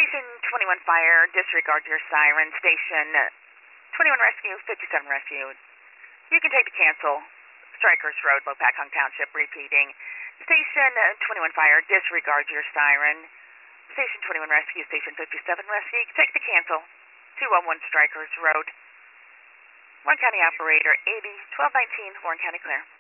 Station 21 Fire, disregard your siren. Station 21 Rescue, 57 Rescue. You can take the cancel. Strikers Road, Lopakong Township, repeating. Station 21 Fire, disregard your siren. Station 21 Rescue, Station 57 Rescue. You can take the cancel. 211 Strikers Road. Warren County Operator 80, 1219, Warren County Clear.